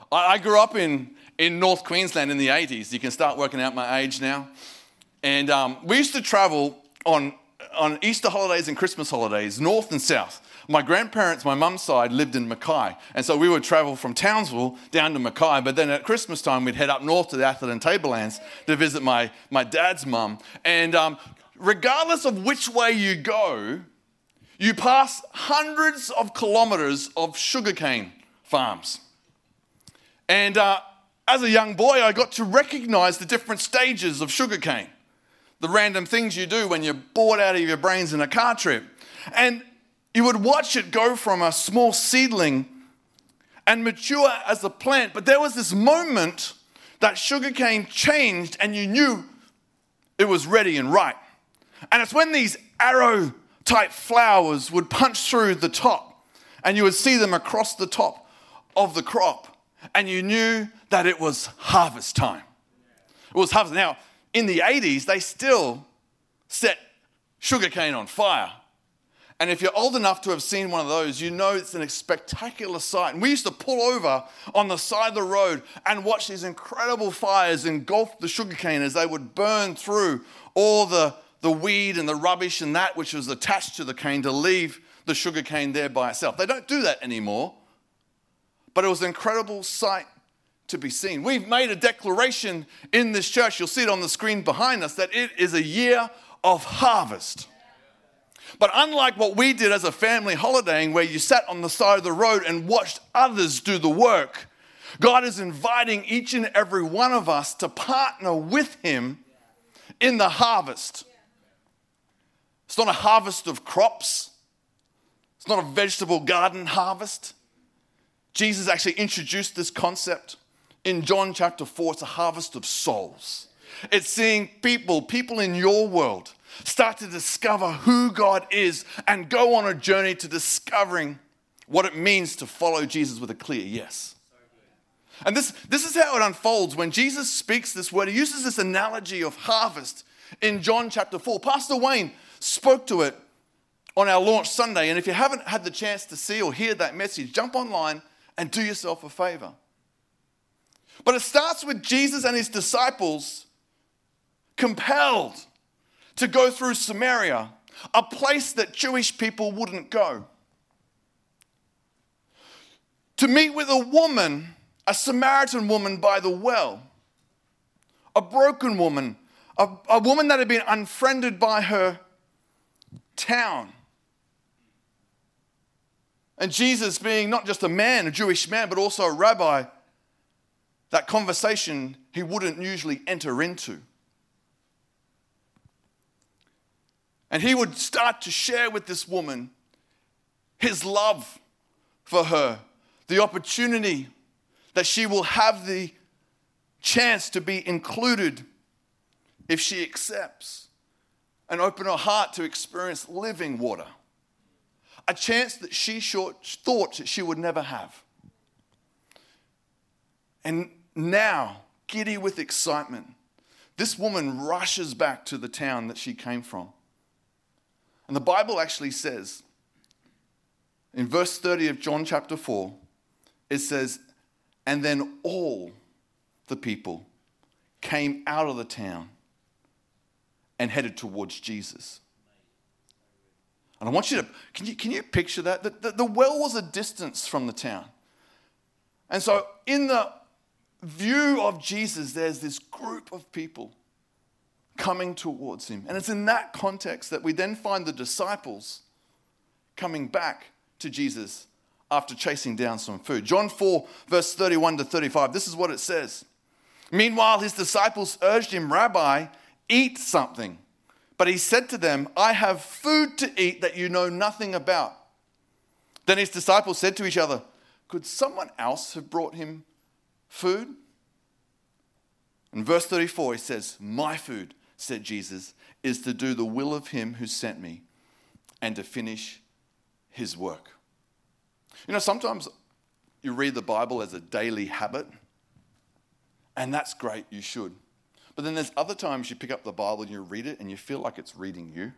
I grew up in North Queensland in the 80s. You can start working out my age now. And we used to travel on Easter holidays and Christmas holidays, north and south. My grandparents, my mum's side, lived in Mackay. And so we would travel from Townsville down to Mackay. But then at Christmas time, we'd head up north to the Atherton Tablelands to visit my dad's mum. And regardless of which way you go, you pass hundreds of kilometres of sugarcane farms. And as a young boy, I got to recognise the different stages of sugarcane. The random things you do when you're bored out of your brains in a car trip. And you would watch it go from a small seedling and mature as a plant. But there was this moment that sugarcane changed and you knew it was ready and ripe. And it's when these arrow-type flowers would punch through the top and you would see them across the top of the crop. And you knew that it was harvest time. It was harvest. Now, in the 80s, they still set sugarcane on fire. And if you're old enough to have seen one of those, you know it's a spectacular sight. And we used to pull over on the side of the road and watch these incredible fires engulf the sugarcane as they would burn through all the weed and the rubbish and that which was attached to the cane to leave the sugarcane there by itself. They don't do that anymore. But it was an incredible sight to be seen. We've made a declaration in this church, you'll see it on the screen behind us, that it is a year of harvest. But unlike what we did as a family holidaying, where you sat on the side of the road and watched others do the work, God is inviting each and every one of us to partner with Him in the harvest. It's not a harvest of crops. It's not a vegetable garden harvest. Jesus actually introduced this concept in John chapter 4. It's a harvest of souls. It's seeing people in your world start to discover who God is and go on a journey to discovering what it means to follow Jesus with a clear yes. And this is how it unfolds. When Jesus speaks this word, He uses this analogy of harvest in John chapter 4. Pastor Wayne spoke to it on our launch Sunday. And if you haven't had the chance to see or hear that message, jump online and do yourself a favor. But it starts with Jesus and His disciples compelled to go through Samaria, a place that Jewish people wouldn't go. To meet with a woman, a Samaritan woman by the well, a broken woman, a woman that had been unfriended by her town. And Jesus, being not just a man, a Jewish man, but also a rabbi, that conversation He wouldn't usually enter into. And He would start to share with this woman His love for her, the opportunity that she will have the chance to be included if she accepts and open her heart to experience living water. A chance that she thought that she would never have. And now, giddy with excitement, this woman rushes back to the town that she came from. And the Bible actually says, in verse 30 of John chapter 4, it says, and then all the people came out of the town and headed towards Jesus. And I want you to, can you picture that? The well was a distance from the town. And so in the view of Jesus, there's this group of people coming towards Him. And it's in that context that we then find the disciples coming back to Jesus after chasing down some food. John 4, verse 31 to 35, this is what it says. Meanwhile, His disciples urged Him, Rabbi, eat something. But He said to them, I have food to eat that you know nothing about. Then His disciples said to each other, could someone else have brought Him food? In verse 34, He says, my food, said Jesus, is to do the will of Him who sent me and to finish His work. You know, sometimes you read the Bible as a daily habit, and that's great, you should. But then there's other times you pick up the Bible and you read it and you feel like it's reading you.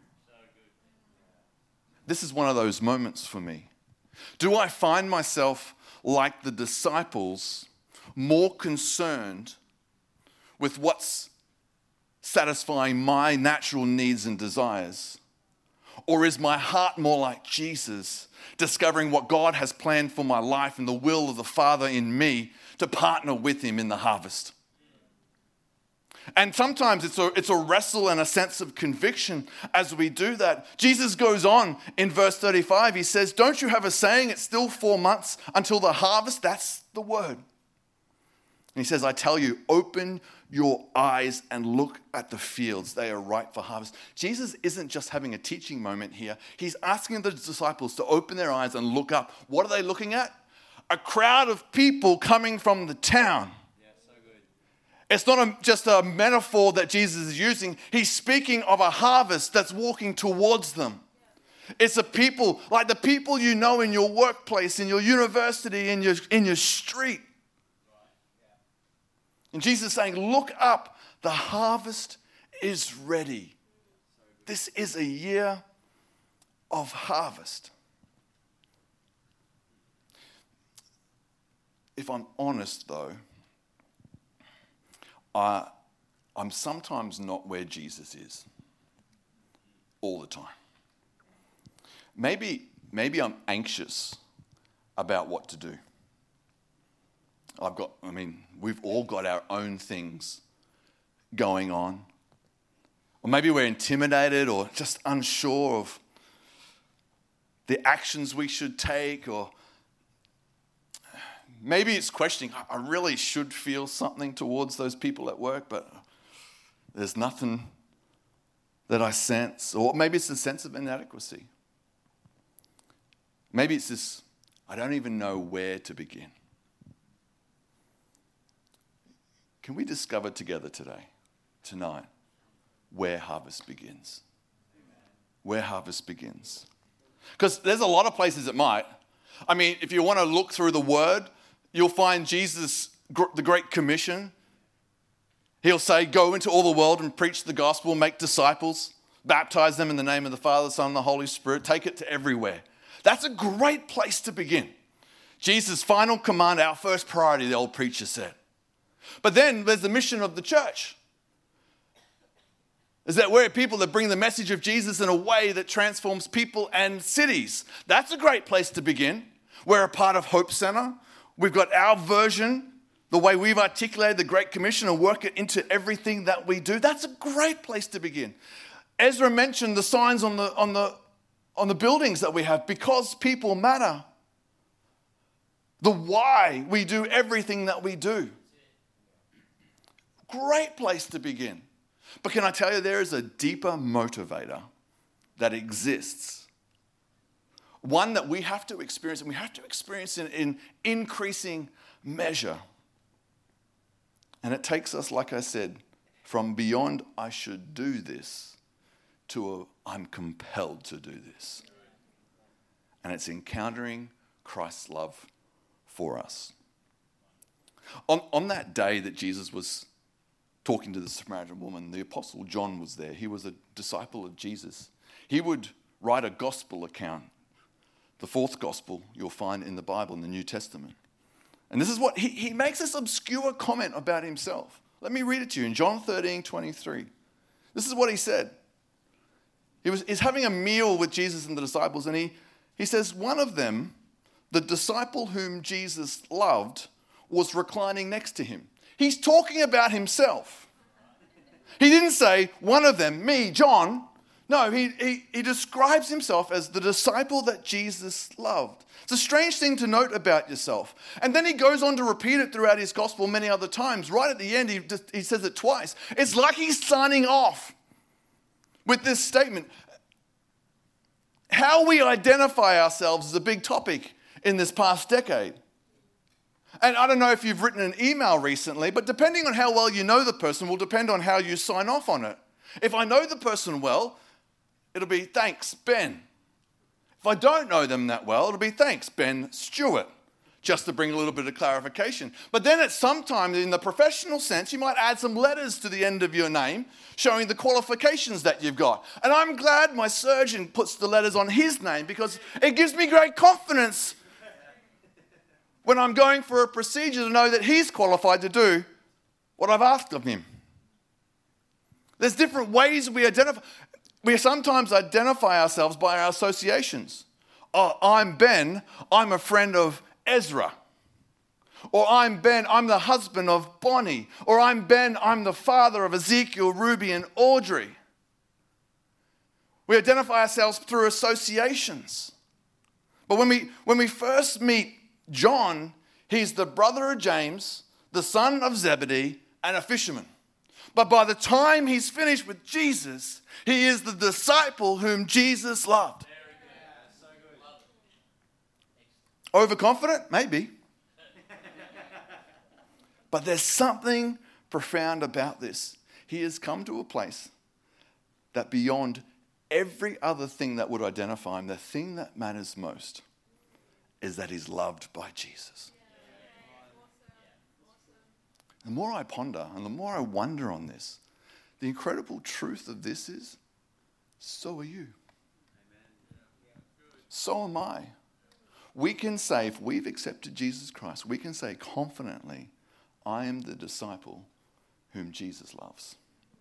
This is one of those moments for me. Do I find myself like the disciples more concerned with what's satisfying my natural needs and desires? Or is my heart more like Jesus, discovering what God has planned for my life and the will of the Father in me to partner with him in the harvest? And sometimes it's a wrestle and a sense of conviction as we do that. Jesus goes on in verse 35. He says, don't you have a saying, it's still 4 months until the harvest? That's the word. And he says, I tell you, open your eyes and look at the fields. They are ripe for harvest. Jesus isn't just having a teaching moment here. He's asking the disciples to open their eyes and look up. What are they looking at? A crowd of people coming from the town. It's not just a metaphor that Jesus is using. He's speaking of a harvest that's walking towards them. It's a people, like the people you know in your workplace, in your university, in your street. And Jesus is saying, look up, the harvest is ready. This is a year of harvest. If I'm honest though, I'm sometimes not where Jesus is all the time. Maybe I'm anxious about what to do. We've all got our own things going on. Or maybe we're intimidated or just unsure of the actions we should take, or maybe it's questioning, I really should feel something towards those people at work, but there's nothing that I sense. Or maybe it's a sense of inadequacy. Maybe it's this, I don't even know where to begin. Can we discover together tonight, where harvest begins? Where harvest begins. Because there's a lot of places it might. If you want to look through the Word, you'll find Jesus, the Great Commission. He'll say, go into all the world and preach the gospel, make disciples, baptize them in the name of the Father, Son, and the Holy Spirit. Take it to everywhere. That's a great place to begin. Jesus' final command, our first priority, the old preacher said. But then there's the mission of the church. Is that we're people that bring the message of Jesus in a way that transforms people and cities. That's a great place to begin. We're a part of Hope Center. We've got our version, the way we've articulated the Great Commission and work it into everything that we do. That's a great place to begin. Ezra mentioned the signs on the buildings that we have, because people matter. The why we do everything that we do. Great place to begin. But can I tell you, there is a deeper motivator that exists. One that we have to experience, and we have to experience in increasing measure. And it takes us, like I said, from beyond I should do this to I'm compelled to do this. And it's encountering Christ's love for us. On that day that Jesus was talking to the Samaritan woman, the Apostle John was there. He was a disciple of Jesus. He would write a gospel account, the fourth gospel you'll find in the Bible, in the New Testament. And this is what, he makes this obscure comment about himself. Let me read it to you in John 13:23. This is what he said. He's having a meal with Jesus and the disciples, and he says, one of them, the disciple whom Jesus loved, was reclining next to him. He's talking about himself. He didn't say, one of them, me, John. No, he describes himself as the disciple that Jesus loved. It's a strange thing to note about yourself. And then he goes on to repeat it throughout his gospel many other times. Right at the end, he says it twice. It's like he's signing off with this statement. How we identify ourselves is a big topic in this past decade. And I don't know if you've written an email recently, but depending on how well you know the person will depend on how you sign off on it. If I know the person well, it'll be thanks, Ben. If I don't know them that well, it'll be thanks, Ben Stewart, just to bring a little bit of clarification. But then at some time, in the professional sense, you might add some letters to the end of your name, showing the qualifications that you've got. And I'm glad my surgeon puts the letters on his name, because it gives me great confidence when I'm going for a procedure to know that he's qualified to do what I've asked of him. There's different ways we identify. We sometimes identify ourselves by our associations. Oh, I'm Ben, I'm a friend of Ezra. Or I'm Ben, I'm the husband of Bonnie. Or I'm Ben, I'm the father of Ezekiel, Ruby, and Audrey. We identify ourselves through associations. But when we first meet John, he's the brother of James, the son of Zebedee, and a fisherman. But by the time he's finished with Jesus, he is the disciple whom Jesus loved. Overconfident? Maybe. But there's something profound about this. He has come to a place that beyond every other thing that would identify him, the thing that matters most is that he's loved by Jesus. The more I ponder and the more I wonder on this, the incredible truth of this is, so are you. So am I. We can say, if we've accepted Jesus Christ, we can say confidently, I am the disciple whom Jesus loves.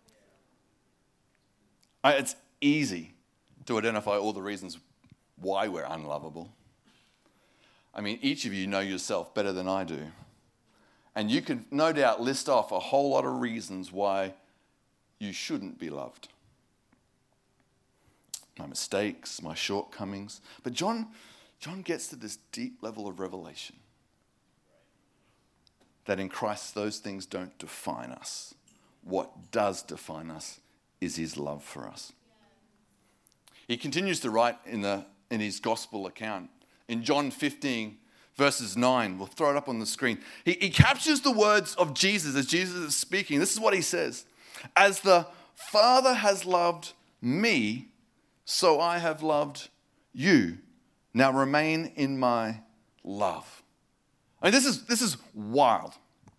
It's easy to identify all the reasons why we're unlovable. I mean, each of you know yourself better than I do. And you can no doubt list off a whole lot of reasons why you shouldn't be loved. My mistakes, my shortcomings. But John gets to this deep level of revelation that in Christ those things don't define us. What does define us is his love for us. He continues to write in his gospel account. In John 15, verses 9, we'll throw it up on the screen. He captures the words of Jesus as Jesus is speaking. This is what he says. As the Father has loved me, so I have loved you. Now remain in my love. I mean, this is wild.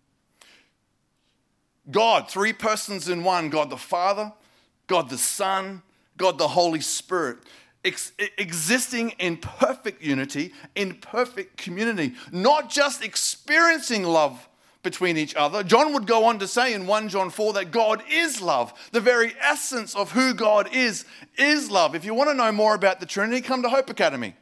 God, three persons in one. God the Father, God the Son, God the Holy Spirit. Existing in perfect unity, in perfect community. Not just experiencing love between each other. John would go on to say in 1 John 4 that God is love. The very essence of who God is love. If you want to know more about the Trinity, come to Hope Academy.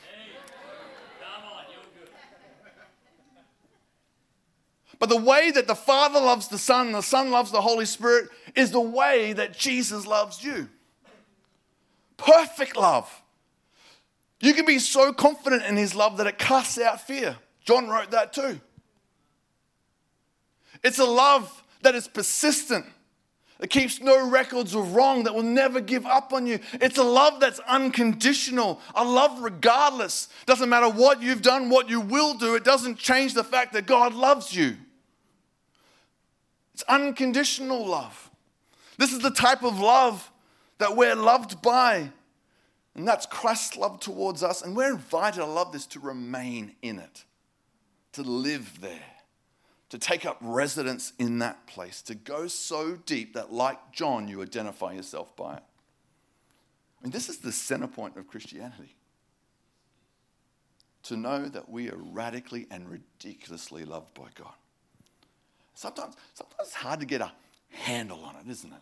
But the way that the Father loves the Son and the Son loves the Holy Spirit is the way that Jesus loves you. Perfect love. You can be so confident in his love that it casts out fear. John wrote that too. It's a love that is persistent. It keeps no records of wrong, that will never give up on you. It's a love that's unconditional. A love regardless. Doesn't matter what you've done, what you will do. It doesn't change the fact that God loves you. It's unconditional love. This is the type of love that we're loved by. And that's Christ's love towards us. And we're invited, I love this, to remain in it. To live there. To take up residence in that place. To go so deep that, like John, you identify yourself by it. I mean, this is the center point of Christianity. To know that we are radically and ridiculously loved by God. Sometimes it's hard to get a handle on it, isn't it?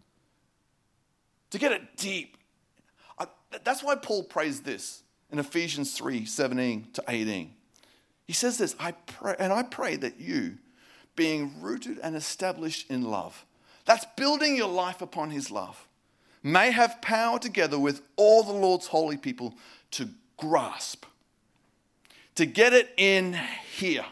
To get it deep. That's why Paul prays this in Ephesians 3:17-18. He says this, I pray that you, being rooted and established in love, that's building your life upon his love, may have power together with all the Lord's holy people to grasp, to get it in here.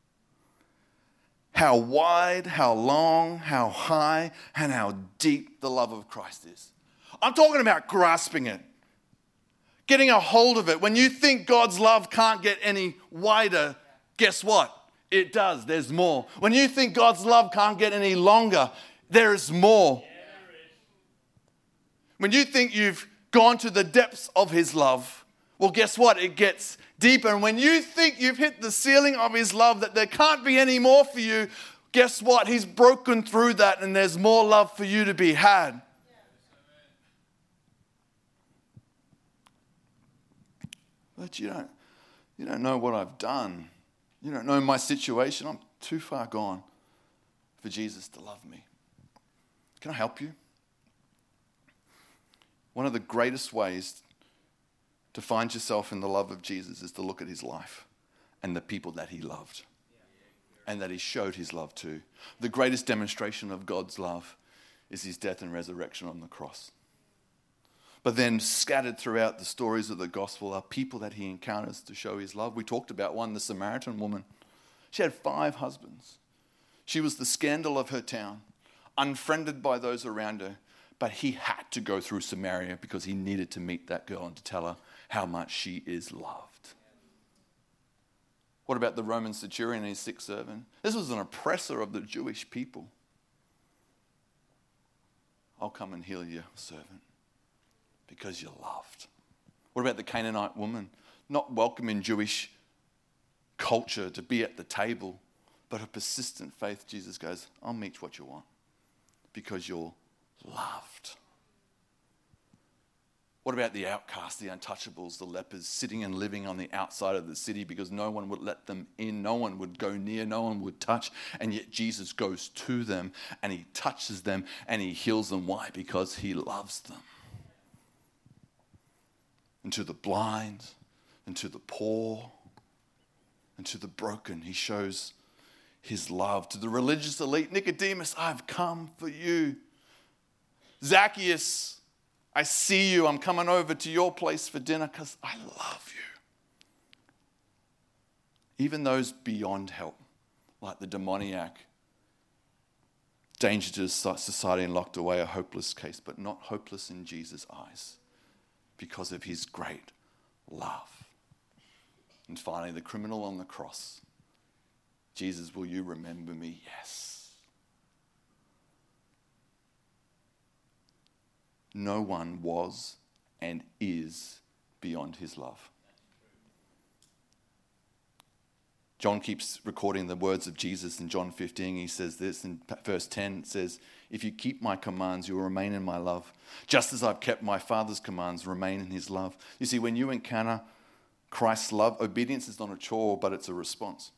How wide, how long, how high, and how deep the love of Christ is. I'm talking about grasping it. Getting a hold of it. When you think God's love can't get any wider, guess what? It does. There's more. When you think God's love can't get any longer, there is more. When you think you've gone to the depths of his love, well, guess what? It gets deeper. And when you think you've hit the ceiling of his love, that there can't be any more for you, guess what? He's broken through that and there's more love for you to be had. But you don't know what I've done You don't know my situation. I'm too far gone for Jesus to love me. Can I help you? One of the greatest ways to find yourself in the love of Jesus is to look at his life and the people that he loved and that he showed his love to. The greatest demonstration of God's love is his death and resurrection on the cross. But then scattered throughout the stories of the gospel are people that he encounters to show his love. We talked about one, the Samaritan woman. She had 5 husbands. She was the scandal of her town, unfriended by those around her. But he had to go through Samaria because he needed to meet that girl and to tell her how much she is loved. What about the Roman centurion and his sick servant? This was an oppressor of the Jewish people. I'll come and heal you, servant, because you're loved. What about the Canaanite woman? Not welcome in Jewish culture to be at the table, but her persistent faith. Jesus goes, I'll meet what you want because you're loved. What about the outcasts, the untouchables, the lepers, sitting and living on the outside of the city because no one would let them in, no one would go near, no one would touch, and yet Jesus goes to them and he touches them and he heals them. Why? Because he loves them. And to the blind, and to the poor, and to the broken, he shows his love. To the religious elite, Nicodemus, I've come for you. Zacchaeus, I see you. I'm coming over to your place for dinner because I love you. Even those beyond help, like the demoniac, danger to society and locked away, a hopeless case, but not hopeless in Jesus' eyes because of his great love. And finally, the criminal on the cross. Jesus, will you remember me? Yes. No one was and is beyond his love. John keeps recording the words of Jesus in John 15. He says this in verse 10. It says, if you keep my commands, you will remain in my love. Just as I've kept my Father's commands, remain in his love. You see, when you encounter Christ's love, obedience is not a chore, but it's a response.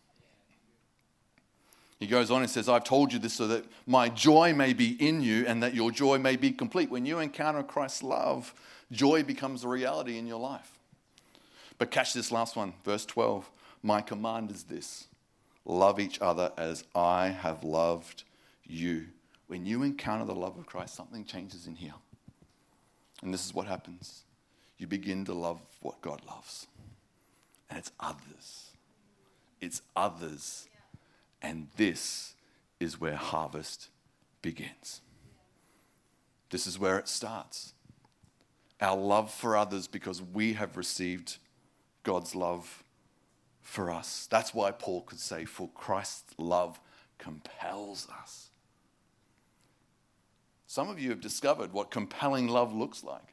He goes on and says, I've told you this so that my joy may be in you and that your joy may be complete. When you encounter Christ's love, joy becomes a reality in your life. But catch this last one, verse 12. My command is this, love each other as I have loved you. When you encounter the love of Christ, something changes in here. And this is what happens. You begin to love what God loves. And it's others. It's others. And this is where harvest begins. This is where it starts. Our love for others because we have received God's love for us. That's why Paul could say, for Christ's love compels us. Some of you have discovered what compelling love looks like.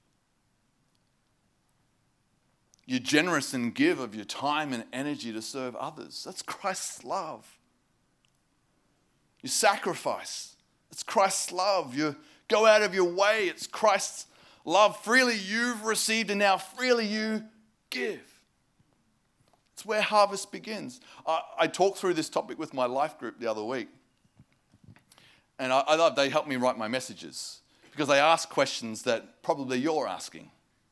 You're generous and give of your time and energy to serve others. That's Christ's love. You sacrifice. It's Christ's love. You go out of your way. It's Christ's love. Freely you've received and now freely you give. It's where harvest begins. I talked through this topic with my life group the other week. And I love they help me write my messages because they ask questions that probably you're asking.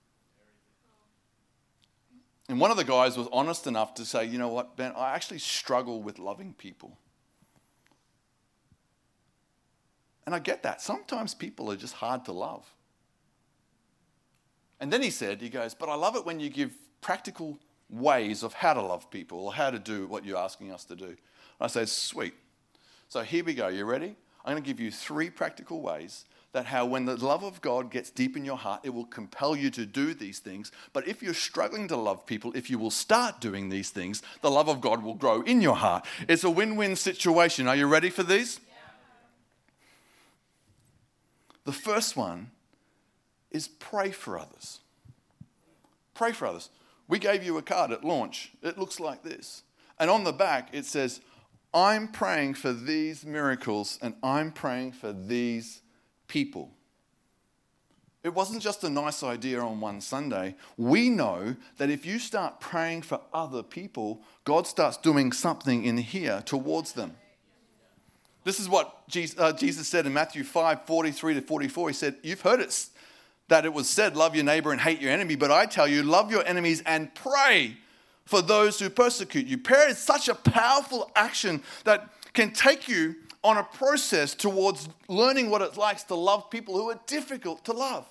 And one of the guys was honest enough to say, you know what, Ben, I actually struggle with loving people. And I get that. Sometimes people are just hard to love. And then he goes, but I love it when you give practical ways of how to love people or how to do what you're asking us to do. I said, sweet. So here we go. You ready? I'm going to give you 3 practical ways that how when the love of God gets deep in your heart, it will compel you to do these things. But if you're struggling to love people, if you will start doing these things, the love of God will grow in your heart. It's a win-win situation. Are you ready for these? Yeah. The first one is pray for others. Pray for others. We gave you a card at launch. It looks like this. And on the back, it says, I'm praying for these miracles and I'm praying for these people. It wasn't just a nice idea on one Sunday. We know that if you start praying for other people, God starts doing something in here towards them. This is what Jesus said in Matthew 5:43-44. He said, you've heard it, that it was said, love your neighbor and hate your enemy. But I tell you, love your enemies and pray for those who persecute you. Prayer is such a powerful action that can take you on a process towards learning what it likes to love people who are difficult to love.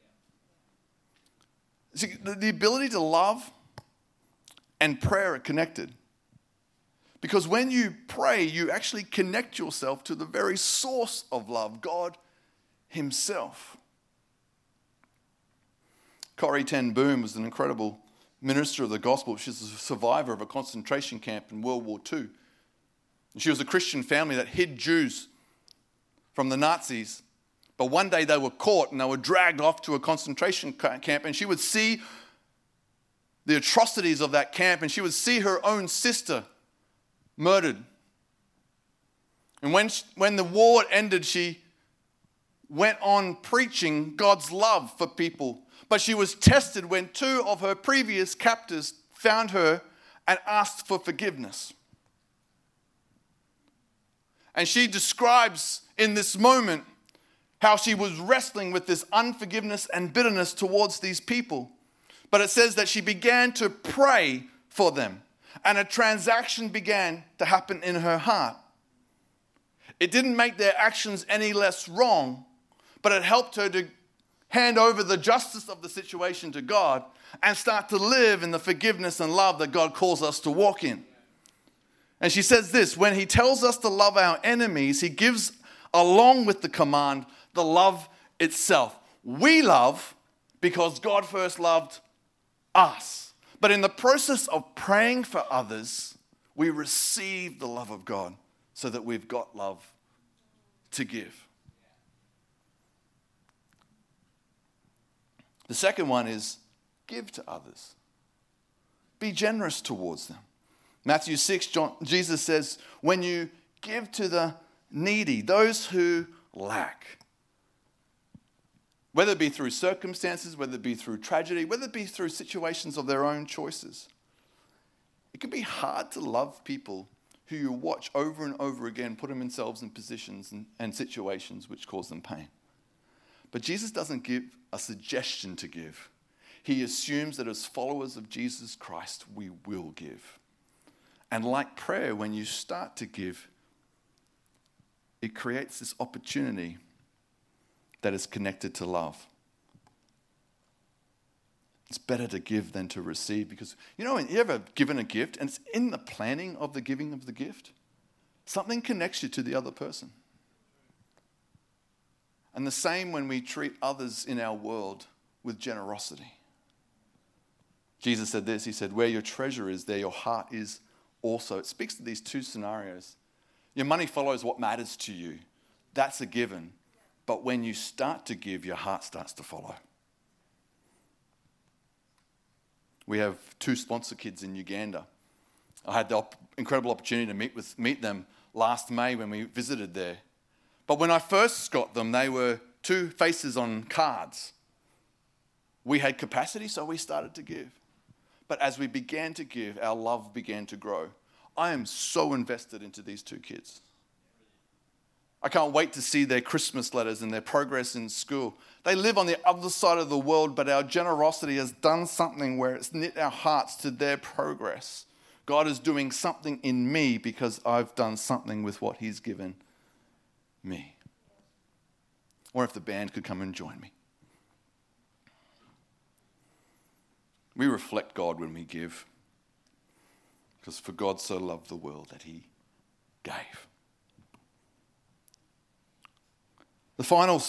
See, the ability to love and prayer are connected. Because when you pray, you actually connect yourself to the very source of love, God himself. Corrie ten Boom was an incredible minister of the gospel. She's a survivor of a concentration camp in World War II. She was a Christian family that hid Jews from the Nazis. But one day they were caught and they were dragged off to a concentration camp, and she would see the atrocities of that camp, and she would see her own sister murdered. And when the war ended, she went on preaching God's love for people. But she was tested when two of her previous captors found her and asked for forgiveness. And she describes in this moment how she was wrestling with this unforgiveness and bitterness towards these people. But it says that she began to pray for them, and a transaction began to happen in her heart. It didn't make their actions any less wrong, but it helped her to hand over the justice of the situation to God and start to live in the forgiveness and love that God calls us to walk in. And she says this, when he tells us to love our enemies, he gives, along with the command, the love itself. We love because God first loved us. But in the process of praying for others, we receive the love of God so that we've got love to give. The second one is give to others. Be generous towards them. Matthew 6, Jesus says, when you give to the needy, those who lack, whether it be through circumstances, whether it be through tragedy, whether it be through situations of their own choices, it can be hard to love people who you watch over and over again put themselves in positions and situations which cause them pain. But Jesus doesn't give a suggestion to give. He assumes that as followers of Jesus Christ, we will give. And like prayer, when you start to give, it creates this opportunity that is connected to love. It's better to give than to receive, because you know, when you ever given a gift and it's in the planning of the giving of the gift, something connects you to the other person. And the same when we treat others in our world with generosity. Jesus said this, he said, where your treasure is, there your heart is also. It speaks to these two scenarios. Your money follows what matters to you. That's a given. But when you start to give, your heart starts to follow. We have 2 sponsor kids in Uganda. I had the incredible opportunity to meet them last May when we visited there. But when I first got them, they were 2 faces on cards. We had capacity, so we started to give. But as we began to give, our love began to grow. I am so invested into these 2 kids. I can't wait to see their Christmas letters and their progress in school. They live on the other side of the world, but our generosity has done something where it's knit our hearts to their progress. God is doing something in me because I've done something with what he's given me. Or if the band could come and join me. We reflect God when we give. Because for God so loved the world that he gave. The final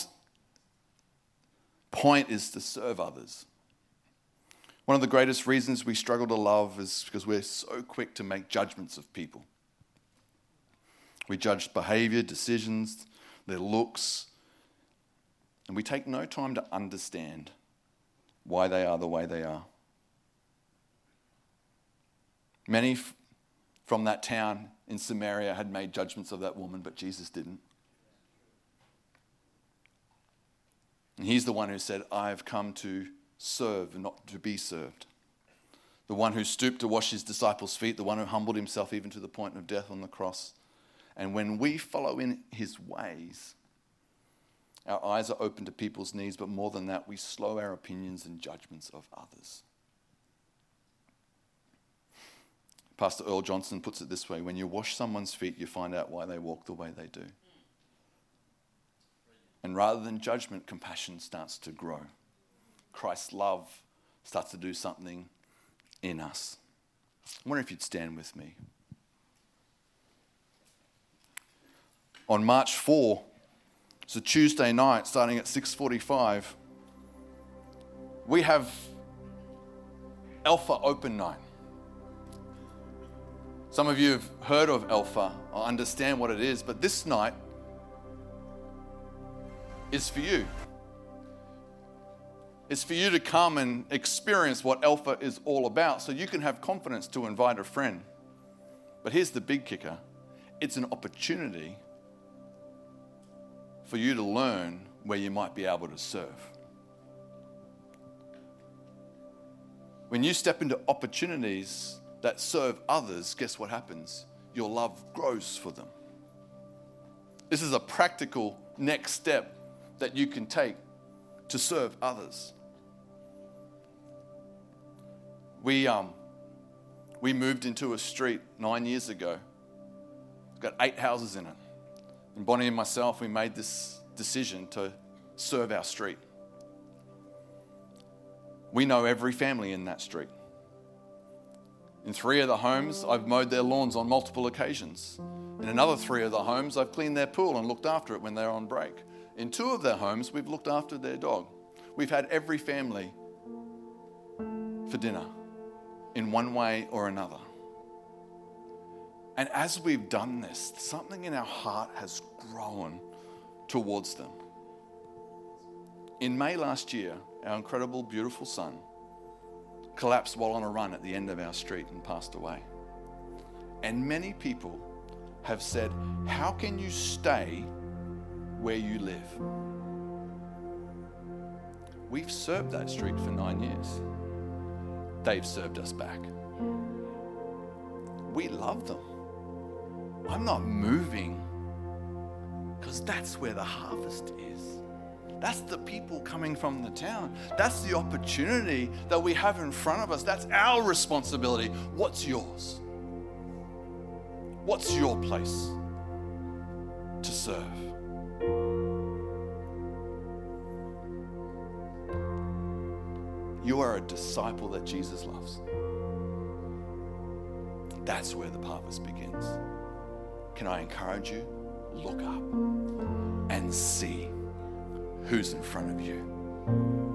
point is to serve others. One of the greatest reasons we struggle to love is because we're so quick to make judgments of people. We judge behavior, decisions, their looks, and we take no time to understand why they are the way they are. Many from that town in Samaria had made judgments of that woman, but Jesus didn't. And he's the one who said, I have come to serve and not to be served. The one who stooped to wash his disciples' feet, the one who humbled himself even to the point of death on the cross. And when we follow in his ways, our eyes are open to people's needs, but more than that, we slow our opinions and judgments of others. Pastor Earl Johnson puts it this way: when you wash someone's feet, you find out why they walk the way they do. And rather than judgment, compassion starts to grow. Christ's love starts to do something in us. I wonder if you'd stand with me. On March 4, it's a Tuesday night, starting at 6:45, we have Alpha Open Night. Some of you have heard of Alpha or understand what it is, but this night is for you. It's for you to come and experience what Alpha is all about so you can have confidence to invite a friend. But here's the big kicker. It's an opportunity for you to learn where you might be able to serve. When you step into opportunities that serve others, guess what happens? Your love grows for them. This is a practical next step that you can take to serve others. We moved into a street 9 years ago. It's got 8 houses in it. And Bonnie and myself, we made this decision to serve our street. We know every family in that street. In 3 of the homes, I've mowed their lawns on multiple occasions. In another 3 of the homes, I've cleaned their pool and looked after it when they're on break. In 2 of their homes, we've looked after their dog. We've had every family for dinner in one way or another. And as we've done this, something in our heart has grown towards them. In May last year, our incredible, beautiful son collapsed while on a run at the end of our street and passed away. And many people have said, how can you stay where you live? We've served that street for 9 years. They've served us back. We love them. I'm not moving because that's where the harvest is. That's the people coming from the town. That's the opportunity that we have in front of us. That's our responsibility. What's yours? What's your place to serve? You are a disciple that Jesus loves. That's where the harvest begins. Can I encourage you? Look up and see who's in front of you.